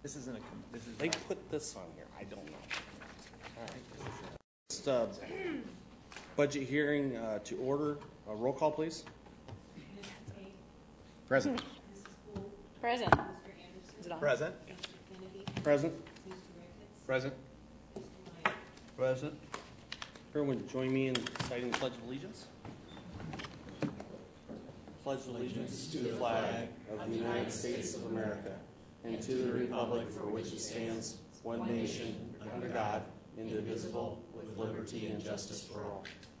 This isn't a. This is. They put this on here. I don't know. All right. Just, budget hearing to order. Roll call, please. Present. Present. Is it on? Present. Present. Present. Present. Everyone join me in reciting the Pledge of Allegiance. Pledge allegiance to the flag of the United States of America and to the republic for which it stands, one nation, under God, indivisible, with liberty and justice for all.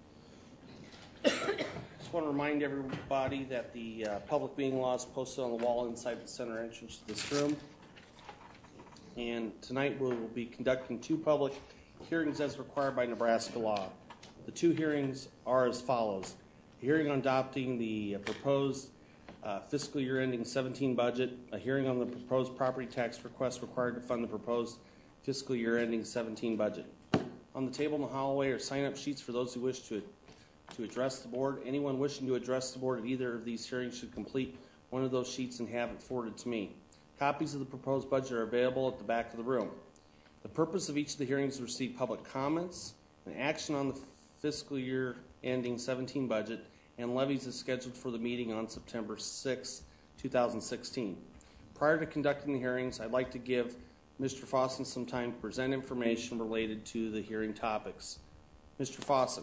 Just want to remind everybody that the public meeting law is posted on the wall inside the center entrance to this room. And tonight we will be conducting 2 public hearings as required by Nebraska law. The 2 hearings are as follows. A hearing on adopting the proposed fiscal year ending 17 budget, a hearing on the proposed property tax request required to fund the proposed fiscal year ending 17 budget. On the table in the hallway are sign-up sheets for those who wish to address the board. Anyone wishing to address the board at either of these hearings should complete one of those sheets and have it forwarded to me. Copies of the proposed budget are available at the back of the room. The purpose of each of the hearings is to receive public comments and action on the fiscal year ending 17 budget, and levies is scheduled for the meeting on September 6, 2016. Prior to conducting the hearings, I'd like to give Mr. Fossen some time to present information related to the hearing topics. Mr. Fossen.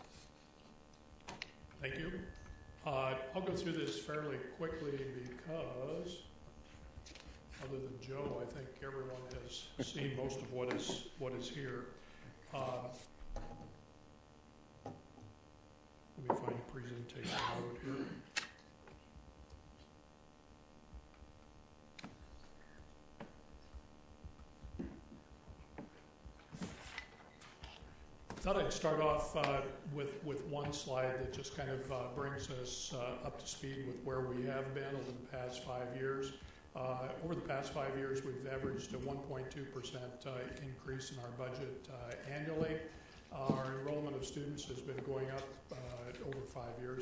Thank you. I'll go through this fairly quickly because, other than Joe, I think everyone has seen most of what is here. Let me find a presentation mode here. I thought I'd start off with one slide that just kind of brings us up to speed with where we have been over the past 5 years. Over the past 5 years, we've averaged a 1.2% increase in our budget annually. Our enrollment of students has been going up over 5 years,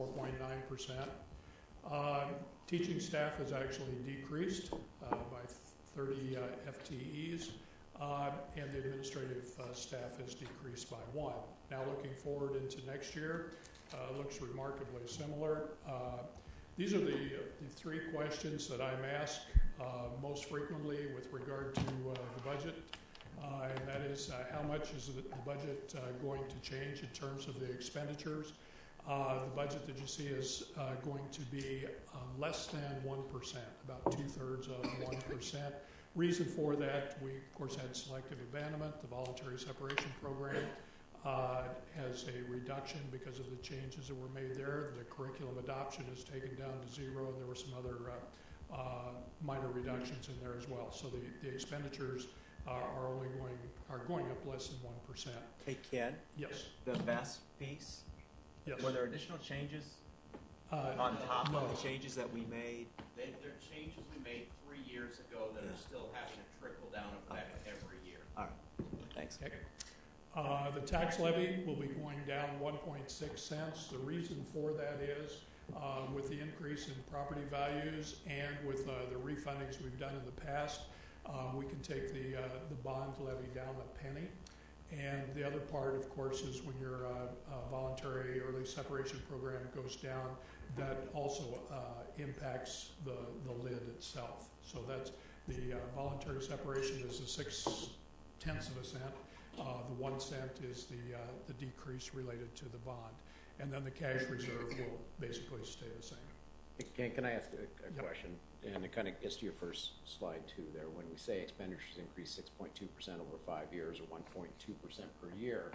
4.9%. Teaching staff has actually decreased by 30 FTEs, and the administrative staff has decreased by 1. Now looking forward into next year, looks remarkably similar. These are the 3 questions that I'm asked most frequently with regard to the budget. And that is how much is the budget going to change in terms of the expenditures. The budget that you see is going to be less than 1%, about 2/3 of 1%. Reason for that, we of course had selective abandonment. The voluntary separation program has a reduction because of the changes that were made there. The curriculum adoption is taken down to 0, and there were some other minor reductions in there as well. So the expenditures are going up less than 1%. Hey, Ken. Yes. The best piece. Yes. Were there additional changes on top of the changes that we made? There are changes we made 3 years ago that are still having a trickle-down effect every year. All right. Thanks. Okay. The tax levy will be going down 1.6 cents. The reason for that is with the increase in property values and with the refundings we've done in the past, we can take the bond levy down a penny. And the other part, of course, is when your voluntary early separation program goes down, that also impacts the lid itself. So that's the voluntary separation is a 0.6 cents. The 1 cent is the decrease related to the bond. And then the cash reserve will basically stay the same. Can I ask a question? And it kind of gets to your first slide too there. When we say expenditures increase 6.2% over 5 years or 1.2% per year,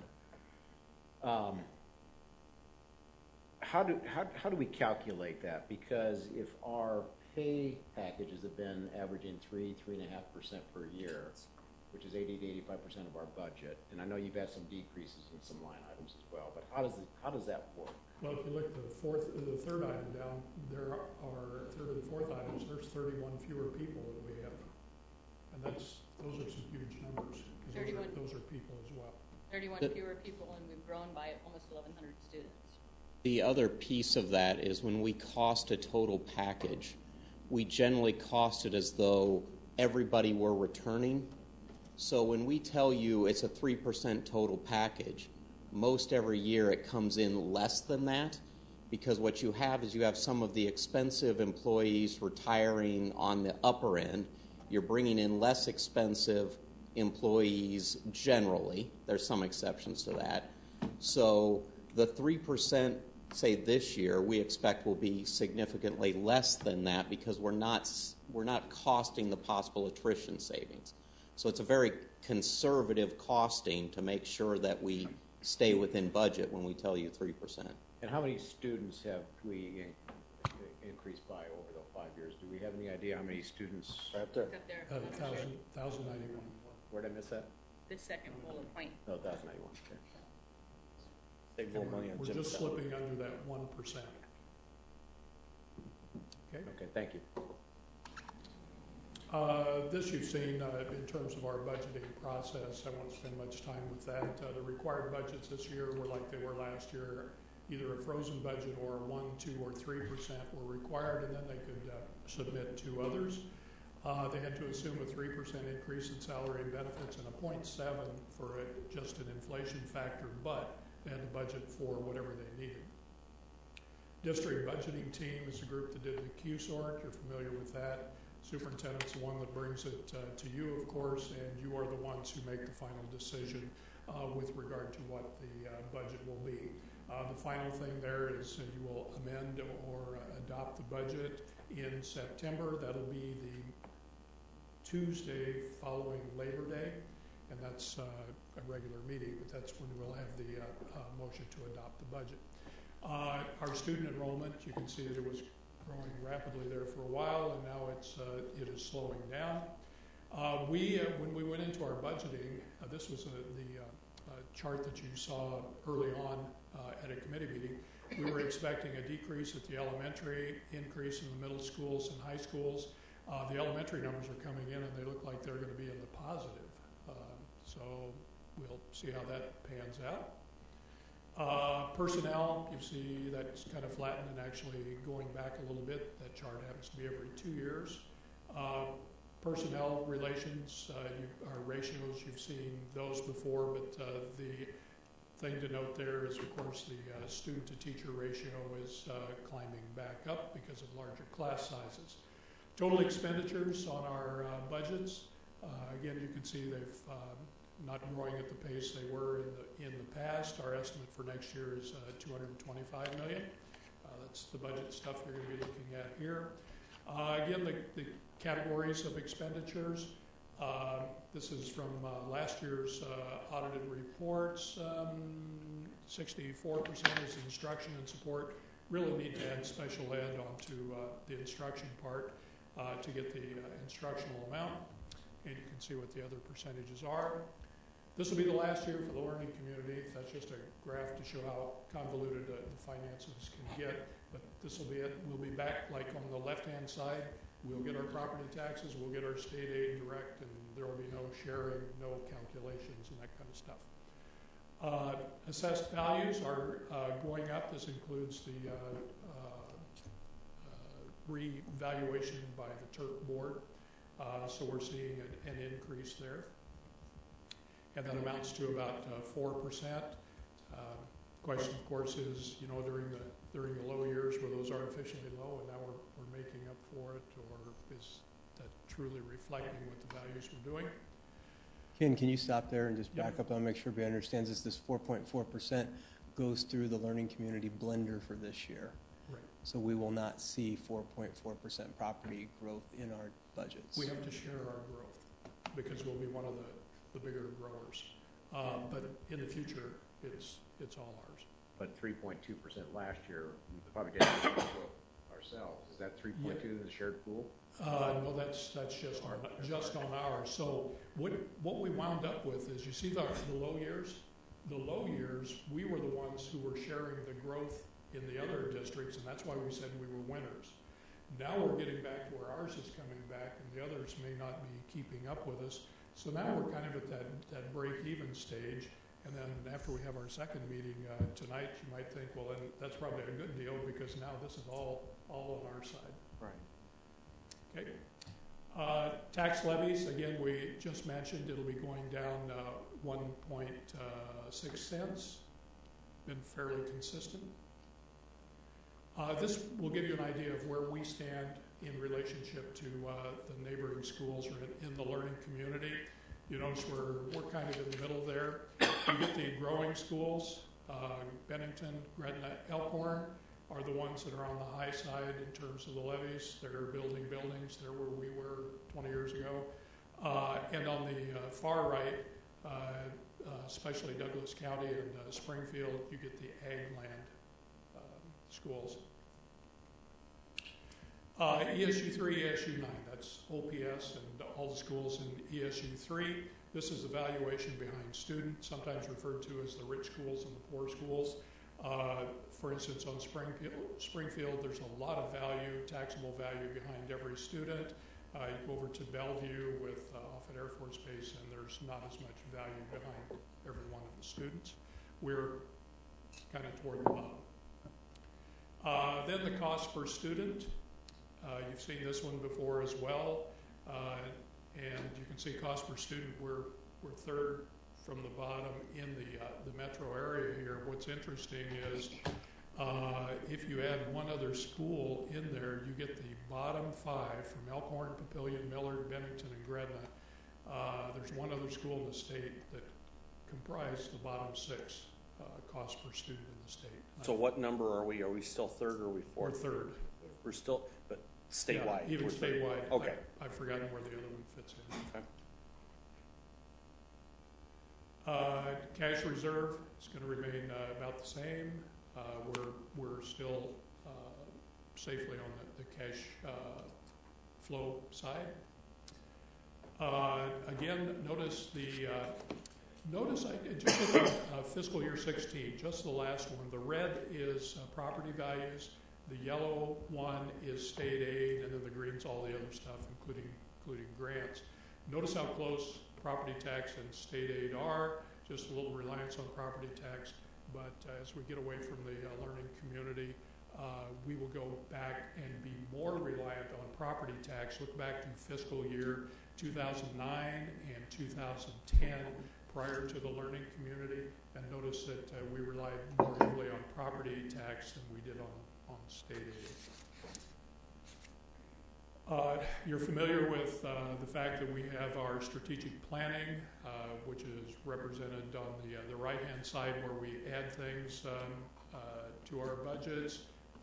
how do we calculate that? Because if our pay packages have been averaging 3.5% per year, which is 80 to 85% of our budget, and I know you've had some decreases in some line items as well, but how does that work? Well, if you look at the third item down, there are third and fourth items. There's 31 fewer people that we have, and those are some huge numbers. 31. Those are people as well. 31 fewer people, and we've grown by almost 1,100 students. The other piece of that is when we cost a total package, we generally cost it as though everybody we're returning. So when we tell you it's a 3% total package, most every year it comes in less than that, because what you have is you have some of the expensive employees retiring on the upper end. You're bringing in less expensive employees generally. There's some exceptions to that. So the 3%, say this year, we expect will be significantly less than that because we're not costing the possible attrition savings. So it's a very conservative costing to make sure that we stay within budget when we tell you 3%. And how many students have we increased by over the 5 years? Do we have any idea how many students? Right there. Up there. 1,091. Where did I miss that? The second bullet point. Oh, 1,091. Okay. Save more money on We're gym just salary. slipping under that 1%. Okay. Okay, thank you. This you've seen in terms of our budgeting process. I won't spend much time with that. The required budgets this year were like they were last year. Either a frozen budget or 1, 2, or 3% were required, and then they could submit to others. They had to assume a 3% increase in salary and benefits and a 0.7 for just an inflation factor, but they had to budget for whatever they needed. District budgeting team is the group that did the QSORT. You're familiar with that. Superintendent's the one that brings it to you, of course, and you are the ones who make the final decision with regard to what the budget will be. The final thing there is you will amend or adopt the budget in September. That'll be the Tuesday following Labor Day, and that's a regular meeting, but that's when we'll have the motion to adopt the budget. Our student enrollment, you can see that it was growing rapidly there for a while, and now it is slowing down. When we went into our budgeting, this was the chart that you saw early on at a committee meeting. We were expecting a decrease at the elementary, increase in the middle schools and high schools. The elementary numbers are coming in, and they look like they're going to be in the positive. So we'll see how that pans out. Personnel, you see that's kind of flattened and actually going back a little bit. That chart happens to be every 2 years. Personnel relations, our ratios, you've seen those before, but the thing to note there is, of course, the student-to-teacher ratio is climbing back up because of larger class sizes. Total expenditures on our budgets, again, you can see they've not growing at the pace they were in the past. Our estimate for next year is $225 million. That's the budget stuff you're going to be looking at here. Again, the categories of expenditures. This is from last year's audited reports. 64% is instruction and support. Really need to add special ed onto the instruction part to get the instructional amount. And you can see what the other percentages are. This will be the last year for the learning community. That's just a graph to show how convoluted the finances can get. But this will be it. We'll be back like on the left-hand side. We'll get our property taxes, we'll get our state aid direct, and there will be no sharing, no calculations, and that kind of stuff. Assessed values are going up. This includes the revaluation by the Turk board. So we're seeing an increase there. And that amounts to about 4%. Question, of course, is, during the low years were those artificially low, and now we're making up for it, or is that truly reflecting what the values we're doing? Ken, can you stop there and just back Yep. up and make sure everybody understands this 4.4% goes through the learning community blender for this year. Right. So we will not see 4.4% property growth in our budgets. We have to share our growth because we'll be one of the bigger growers. But in the future, it's all ours. But 3.2% last year, we probably didn't have to grow ourselves. Is that 3.2 in the shared pool? No, that's just on ours. So what we wound up with is, you see the low years? The low years, we were the ones who were sharing the growth in the other districts, and that's why we said we were winners. Now we're getting back to where ours is coming back, and the others may not be keeping up with us. So now we're kind of at that break-even stage. And then after we have our second meeting tonight, you might think, well, then that's probably a good deal because now this is all on our side. Right. Okay. Tax levies, again, we just mentioned it'll be going down 1.6 cents. Been fairly consistent. This will give you an idea of where we stand in relationship to the neighboring schools or in the learning community. You notice we're kind of in the middle there. You get the growing schools, Bennington, Gretna, Elkhorn are the ones that are on the high side in terms of the levies. They're building buildings. They're where we were 20 years ago. And on the far right, especially Douglas County and Springfield, you get the ag land schools. ESU 3, ESU 9, that's OPS and all the schools in ESU 3. This is evaluation behind student, sometimes referred to as the rich schools and the poor schools. For instance, on Springfield, there's a lot of value, taxable value behind every student. You go over to Bellevue with Offutt Air Force Base, and there's not as much value behind every one of the students. We're kind of toward the bottom. Then the cost per student. You've seen this one before as well. And you can see cost per student, we're third from the bottom in the metro area here. What's interesting is if you add one other school in there, you get the bottom 5 from Elkhorn, Papillion, Millard, Bennington, and Gretna. There's one other school in the state that comprise the bottom 6 cost per student in the state. So what number are we? Are we still third or are we fourth? We're third. We're still, but statewide. Yeah, even we're third. statewide. Okay. I've forgotten where the other one fits in. Okay. Cash reserve is going to remain about the same. We're still safely on the cash flow side. Again, notice I just look at fiscal year 16, just the last one. The red is property values. The yellow one is state aid, and then the green's all the other stuff, including grants. Notice how close property tax and state aid are. Just a little reliance on property tax, but as we get away from the learning community, we will go back and be more reliant on property tax. Look back to fiscal year 2009 and 2010 prior to the learning community, and notice that we relied more heavily on property tax than we did on state aid. You're familiar with the fact that we have our strategic planning, which is represented on the right-hand side, where we add things to our budgets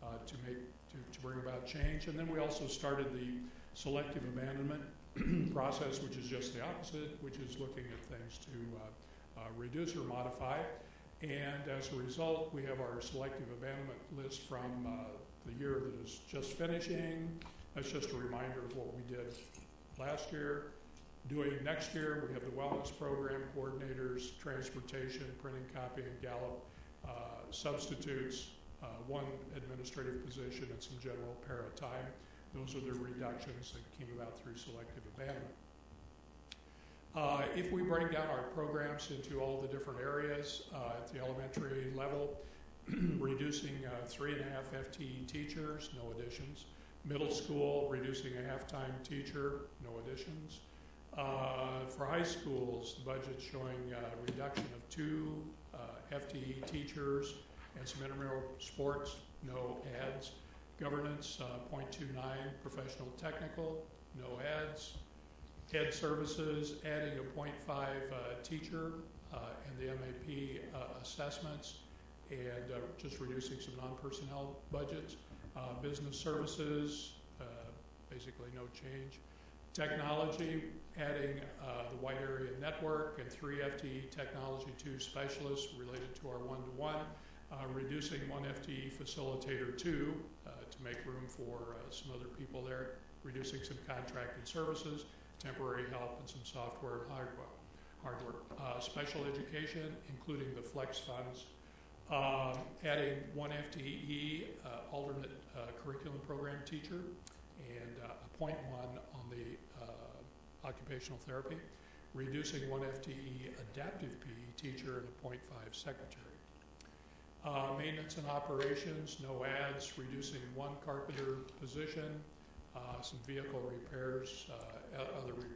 to bring about change. And then we also started the selective abandonment process, which is just the opposite, which is looking at things to reduce or modify. And as a result, we have our selective abandonment list from the year that is just finishing. That's just a reminder of what we did last year. Doing next year, we have the wellness program coordinators, transportation, printing, copying, Gallup, substitutes, one administrative position, and some general para time. Those are the reductions that came about through selective abandonment. If we break down our programs into all the different areas at the elementary level, reducing 3.5 FTE teachers, no additions. Middle school, reducing a half-time teacher, no additions. For high schools, the budget's showing a reduction of 2 FTE teachers and some intramural sports, no adds. Governance, 0.29. Professional technical, no adds. Ed services, adding a 0.5 teacher and the MAP assessments, and just reducing some non-personnel budgets. Business services, basically no change. Technology, adding the wide area network and 3 FTE technology 2 specialists related to our one-to-one. Reducing 1 FTE facilitator 2 to make room for some other people there. Reducing some contracted services, temporary help, and some software and hardware. Special education, including the flex funds. Adding 1 FTE alternate curriculum program teacher and a 0.1 on the occupational therapy. Reducing 1 FTE adaptive PE teacher and a 0.5 secretary. Maintenance and operations, no adds. Reducing 1 carpenter position, some vehicle repairs, other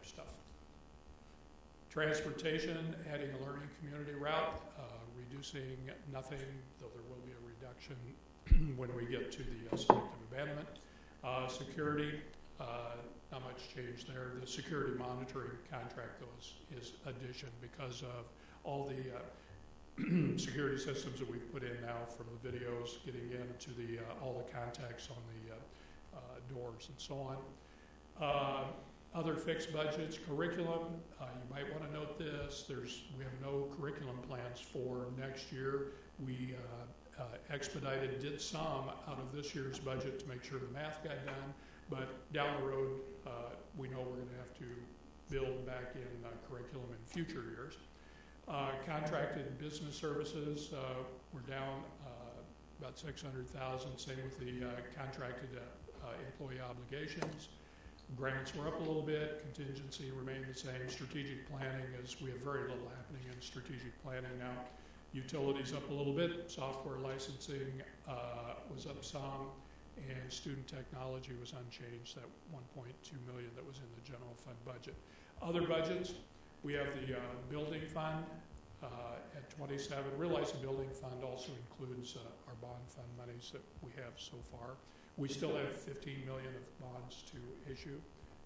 stuff. Transportation, adding a learning community route, reducing nothing, though there will be a reduction when we get to the selective abandonment. Security, not much change there. The security monitoring contract, though, is addition because of all the security systems that we've put in now, from the videos getting into the all the contacts on the doors and so on. Other fixed budgets, curriculum. You might want to note this. We have no curriculum plans for next year. We did some out of this year's budget to make sure the math got done, but down the road, we know we're going to have to build back in curriculum in future years. Contracted business services, we're down about $600,000. Same with the contracted employee obligations. Grants were up a little bit. Contingency remained the same. Strategic planning we have very little happening in strategic planning now. Utilities up a little bit. Software licensing was up some, and student technology was unchanged. That $1.2 million that was in the general fund budget. Other budgets, we have the building fund at 27. Realize the building fund also includes our bond fund monies that we have so far. We still have $15 million of bonds to issue.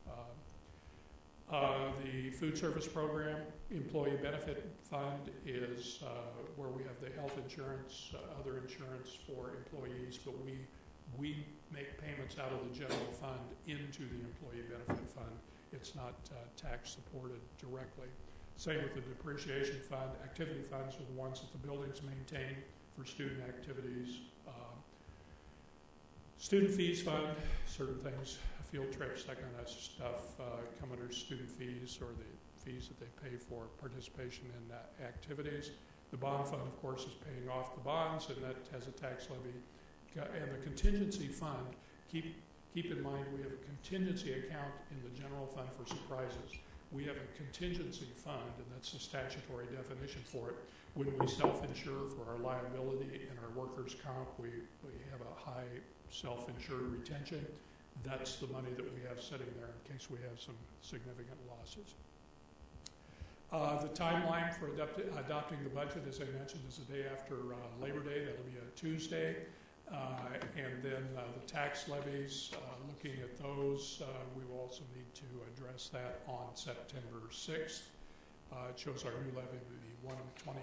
The food service program, employee benefit fund is where we have the health insurance, other insurance for employees, but we make payments out of the general fund into the employee benefit fund. It's not tax supported directly. Same with the depreciation fund. Activity funds are the ones that the buildings maintain for student activities. Student fees fund, certain things, field trips, that kind of stuff come under student fees, or the fees that they pay for participation in activities. The bond fund, of course, is paying off the bonds, and that has a tax levy. And the contingency fund, keep in mind we have a contingency account in the general fund for surprises. We have a contingency fund, and that's the statutory definition for it. When we self-insure for our liability and our workers' comp, we have a high self-insured retention. That's the money that we have sitting there in case we have some significant losses. The timeline for adopting the budget, as I mentioned, is the day after Labor Day. That'll be a Tuesday. And then the tax levies, looking at those, we will also need to address that on September 6th. It shows our new levy to be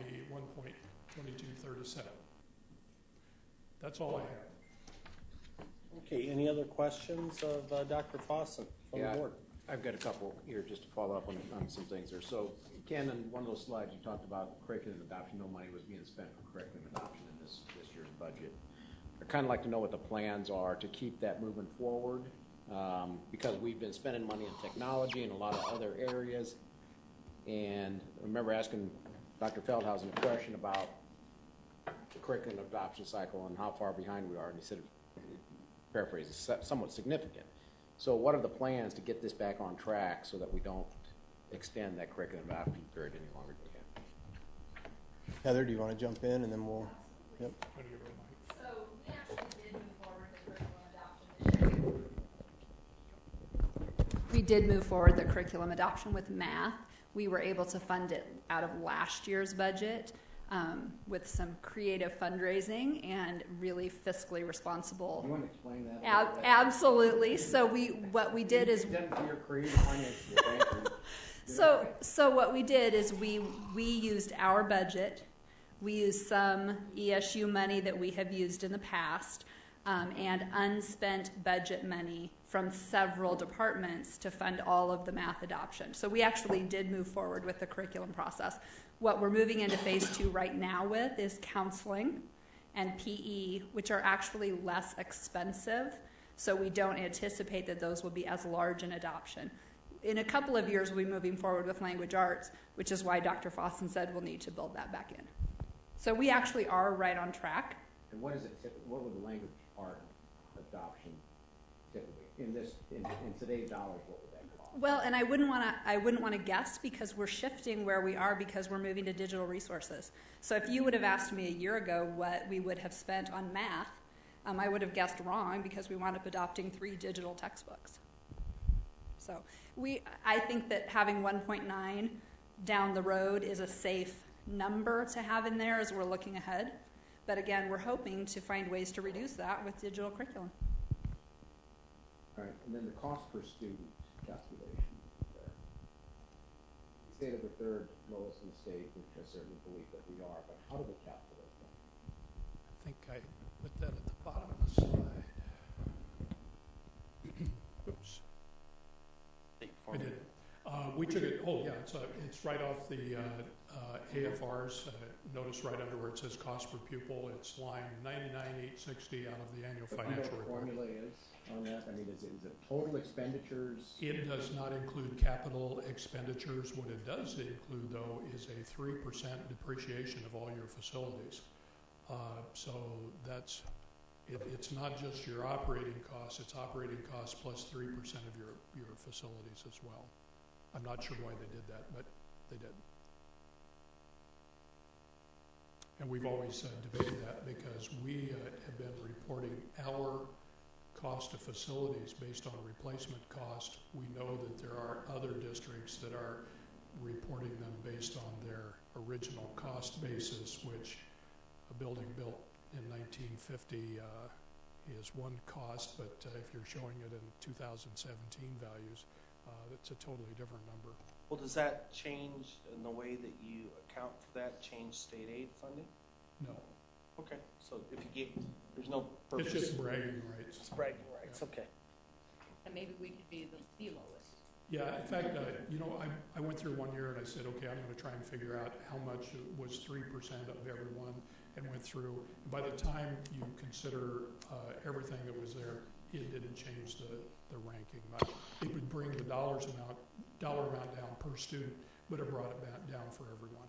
1.2237. That's all I have. Okay, any other questions of Dr. Fossen from the board? I've got a couple here just to follow up on some things there. So, Ken, on one of those slides you talked about curriculum adoption. No money was being spent for curriculum adoption in this year's budget. I'd kind of like to know what the plans are to keep that moving forward, because we've been spending money on technology and a lot of other areas. And I remember asking Dr. Feldhausen a question about the curriculum adoption cycle and how far behind we are, and he said, paraphrase, is somewhat significant. So what are the plans to get this back on track so that we don't extend that curriculum adoption period any longer than we can? Heather, do you want to jump in, and then we'll... Yep. So we actually did move forward the curriculum adoption this year. We did move forward the curriculum adoption with math. We were able to fund it out of last year's budget with some creative fundraising and really fiscally responsible. You want to explain that? Absolutely. So what we did is so what we did is we used our budget. We used some ESU money that we have used in the past, and unspent budget money from several departments to fund all of the math adoption. So we actually did move forward with the curriculum process. What we're moving into phase 2 right now with is counseling and PE, which are actually less expensive. So we don't anticipate that those will be as large an adoption. In a couple of years, we'll be moving forward with language arts, which is why Dr. Fossen said we'll need to build that back in. So we actually are right on track. And what is it? What would the language art adoption typically in today's dollars? What would that cost? Well, and I wouldn't want to guess, because we're shifting where we are because we're moving to digital resources. So if you would have asked me a year ago what we would have spent on math, I would have guessed wrong, because we wound up adopting 3 digital textbooks. So, I think that having 1.9 down the road is a safe number to have in there as we're looking ahead. But again, we're hoping to find ways to reduce that with digital curriculum. All right, and then the cost per student calculation there. You say that we're third lowest in the state, which I certainly believe that we are, but how do we calculate that? I think I put that at the bottom of the slide. Oops. I did. We took it, it's right off the AFRs. Notice right under where it says cost per pupil, it's line 99,860 out of the annual financial report. What the formula is on that? I mean, is it total expenditures? It does not include capital expenditures. What it does include, though, is a 3% depreciation of all your facilities. So that's, it's not just your operating costs, it's operating costs plus 3% of your facilities as well. I'm not sure why they did that, but they did. And we've always debated that because we have been reporting our cost of facilities based on replacement cost. We know that there are other districts that are reporting them based on their original cost basis, which a building built in 1950 is one cost, but if you're showing it in 2017 values, it's a totally different number. Well, does that change in the way that you account for that, change state aid funding? No. Okay, so if you get, there's no purpose. It's just bragging rights. It's bragging rights, okay. And maybe we could be the lowest. Yeah, in fact, I went through one year and I said, okay, I'm going to try and figure out how much was 3% of everyone, and went through. By the time you consider everything that was there, it didn't change the ranking much. It would bring the dollar amount down per student, but it brought it back down for everyone.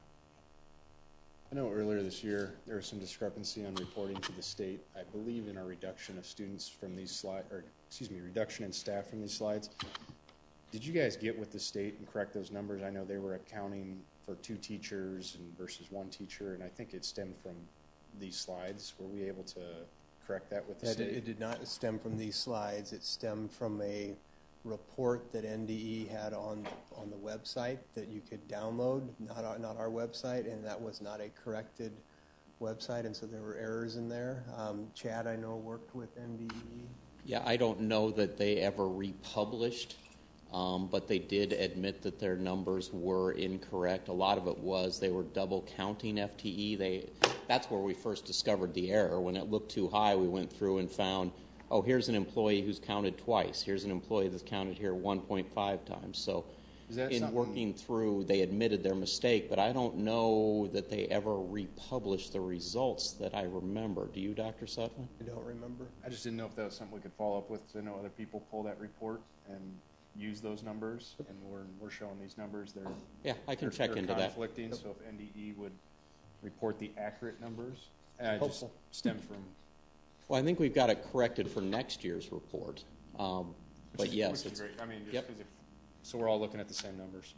I know earlier this year there was some discrepancy on reporting to the state. I believe in our reduction of students from these slides, or excuse me, reduction in staff from these slides. Did you guys get with the state and correct those numbers? I know they were accounting for 2 teachers and versus 1 teacher, and I think it stemmed from these slides. Were we able to correct that with the state? It did not stem from these slides. It stemmed from a report that NDE had on the website that you could download, not our website, and that was not a corrected website, and so there were errors in there. Chad, I know, worked with NDE. Yeah, I don't know that they ever republished, but they did admit that their numbers were incorrect. A lot of it was they were double counting FTE. That's where we first discovered the error. When it looked too high, we went through and found, oh, here's an employee who's counted twice. Here's an employee that's counted here 1.5 times. So in working through, they admitted their mistake, but I don't know that they ever republished the results that I remember. Do you, Dr. Sutton? I don't remember. I just didn't know if that was something we could follow up with. I know other people pull that report and use those numbers, and we're showing these numbers. I can check into that. Conflicting, so if NDE would report the accurate numbers, just stem from. Well, I think we've got it corrected for next year's report. But yes, it's great. I mean, just because so we're all looking at the same numbers.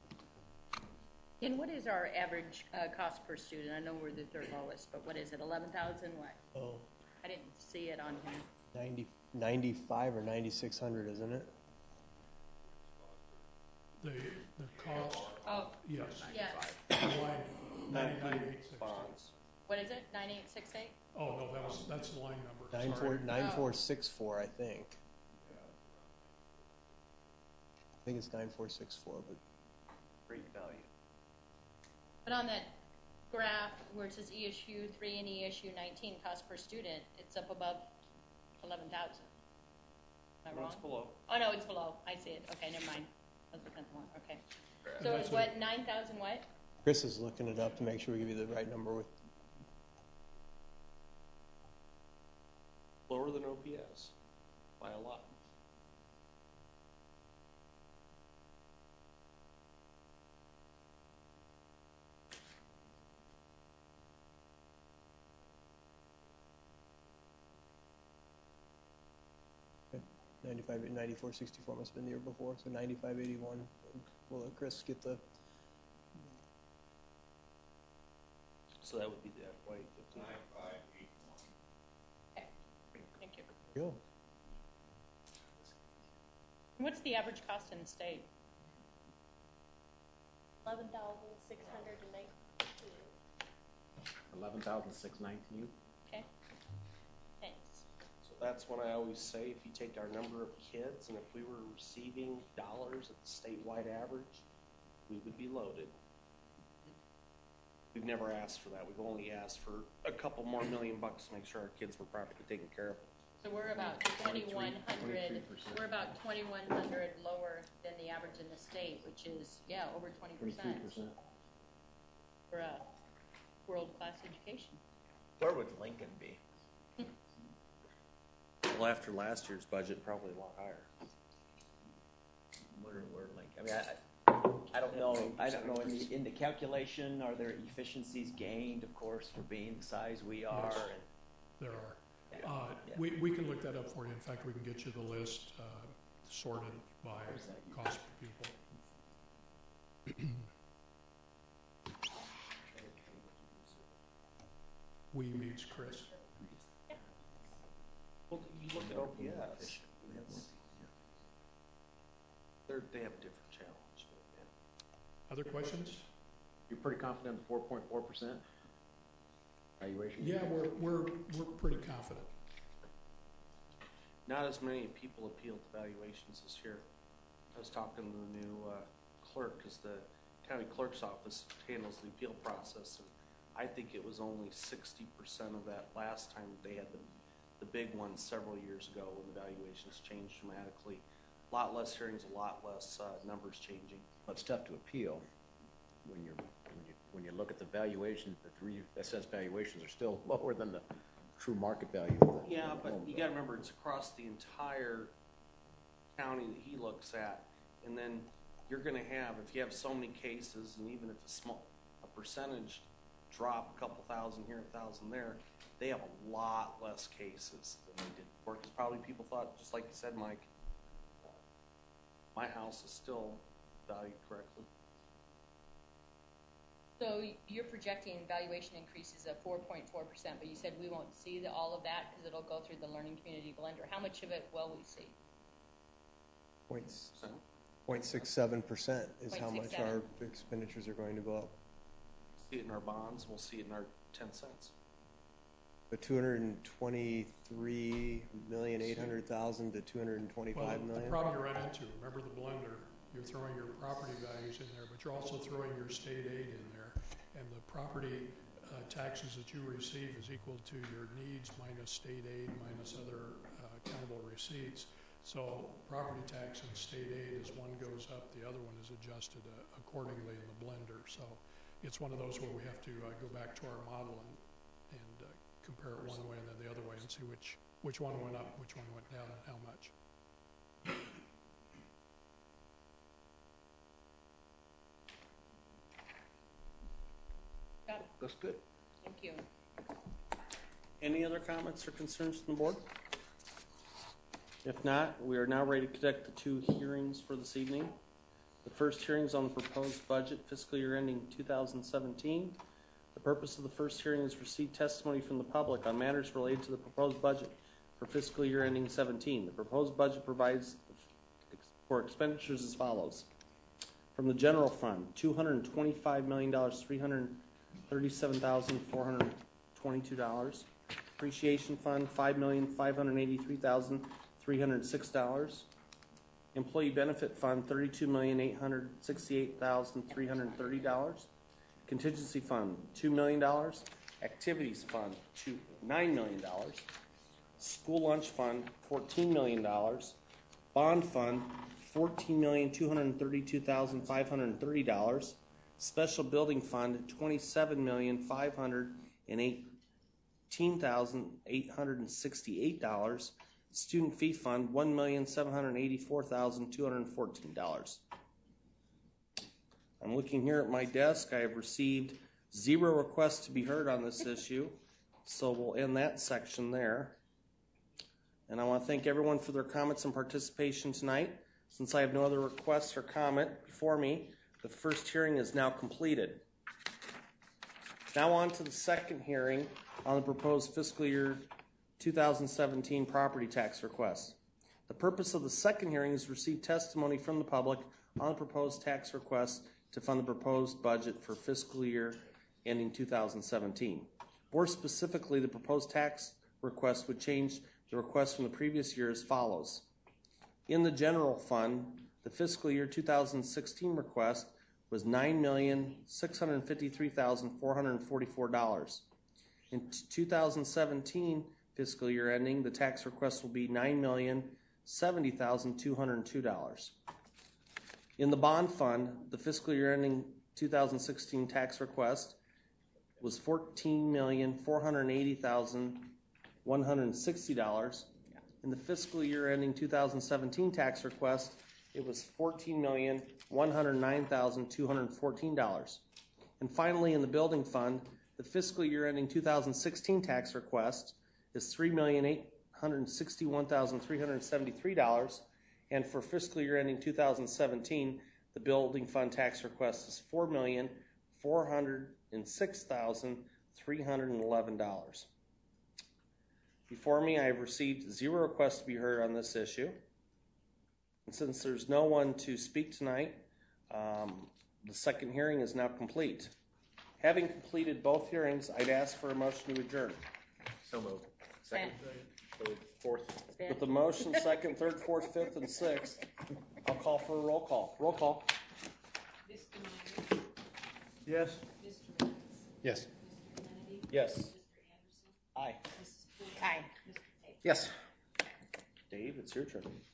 And what is our average cost per student? I know we're the 3rd lowest, but what is it, 11,000 what? Oh. I didn't see it on here. 95 or 9,600, isn't it? The cost, Oh, yes. yeah. Line 99,860. What is it, 9868? Oh, no, that's the line number. Sorry. 9464, I think. I think it's 9464, but Great value. But on that graph where it says ESU 3 and ESU 19 cost per student, it's up above 11,000. Am I wrong? It's below. Oh, no, it's below. I see it. Okay, never mind. I was looking at the one. Okay. And So that's it's what, 9,000 what? Chris is looking it up to make sure we give you the right number with. Lower than OPS by a lot. Okay. 9464 must have been the year before, so 9581. We'll let Chris get the. So that would be the FY 15. Okay. Thank you. Go. What's the average cost in the state? $11,619. 11,619. Okay. Thanks. So that's when I always say, if you take our number of kids and if we were receiving dollars at the statewide average, we would be loaded. We've never asked for that. We've only asked for a couple more $1 million to make sure our kids were properly taken care of. So we're about 2,100. 23%. We're about 2,100 lower than the average in the state, which is over 20%. 23%. For a world-class education. Where would Lincoln be? Well, after last year's budget, probably a lot higher. Where Lincoln? I mean, I don't know. I don't know. In the calculation, are there efficiencies gained, of course, for being the size we are? Yes. And There are. Yeah. We can look that up for you. In fact, we can get you the list sorted by cost per pupil. We means Chris. Well, you look at OPS. They have a different challenge. Other questions? You're pretty confident in the 4.4% valuation? Yeah, we're pretty confident. Not as many people appealed to valuations this year. I was talking to the new clerk, because the county clerk's office handles the appeal process, and I think it was only 60% of that last time they had the big ones several years ago when the valuations changed dramatically. A lot less hearings, a lot less numbers changing. Well, it's tough to appeal when you look at the valuation. The three assessed valuations are still lower than the true market value. Yeah, but you got to remember, it's across the entire county that he looks at, and then you're going to have, if you have so many cases, and even if a percentage drop, a couple thousand here, 1,000 there, they have a lot less cases than they did before. Because probably people thought, just like you said, Mike, my house is still valued correctly. So you're projecting valuation increases of 4.4%, but you said we won't see all of that because it'll go through the Learning Community Blender. How much of it will we see? 0.67% is how much 0.67. our expenditures are going to go up. See it in our bonds. We'll see it in our 10 cents. The 223,800,000 to 225 The million. problem you run into, remember the blender, you're throwing your property values in there, but you're also throwing your state aid in there. And the property taxes that you receive is equal to your needs minus state aid minus other accountable receipts. So property tax and state aid, as one goes up, the other one is adjusted accordingly in the blender. So it's one of those where we have to go back to our model and compare it one way and then the other way and see which one went up, which one went down, and how much. Got it. That's good. Thank you. Any other comments or concerns from the board? If not, we are now ready to conduct the two hearings for this evening. The first hearing is on the proposed budget fiscal year ending 2017. The purpose of the first hearing is to receive testimony from the public on matters related to the proposed budget for fiscal year ending 17. The proposed budget provides for expenditures as follows. From the general fund, $225 million, $337,422. Depreciation fund, $5,583,306. Employee benefit fund, $32,868,330. Contingency fund, $2 million. Activities fund, $9 million. School lunch fund, $14 million. Bond fund, $14,232,530. Special building fund, $27,518,868. Student fee fund, $1,784,214. I'm looking here at my desk. I have received 0 requests to be heard on this issue, so we'll end that section there. And I want to thank everyone for their comments and participation tonight. Since I have no other requests or comment before me, the first hearing is now completed. Now on to the second hearing on the proposed fiscal year 2017 property tax request. The purpose of the second hearing is to receive testimony from the public on the proposed tax request to fund the proposed budget for fiscal year ending 2017. More specifically, the proposed tax request would change the request from the previous year as follows. In the general fund, the fiscal year 2016 request was $9,653,444. In 2017 fiscal year ending, the tax request will be $9,070,202. In the bond fund, the fiscal year ending 2016 tax request was $14,480,160. In the fiscal year ending 2017 tax request, it was $14,109,214. And finally, in the building fund, the fiscal year ending 2016 tax request is $3,861,373. And for fiscal year ending 2017, the building fund tax request is $4,406,311. Before me, I have received 0 requests to be heard on this issue. And since there's no one to speak tonight, the second hearing is now complete. Having completed both hearings, I'd ask for a motion to adjourn. So moved. Second. Third, fourth. With the motion, second, third, fourth, fifth, and sixth, I'll call for a roll call. Roll call. Mr. Meyer? Yes. Mr. Rhodes? Yes. Mr. Kennedy? Yes. Mr. Anderson? Aye. Mrs. Flutie? Aye. Mr. Tate? Yes. Dave, it's your turn.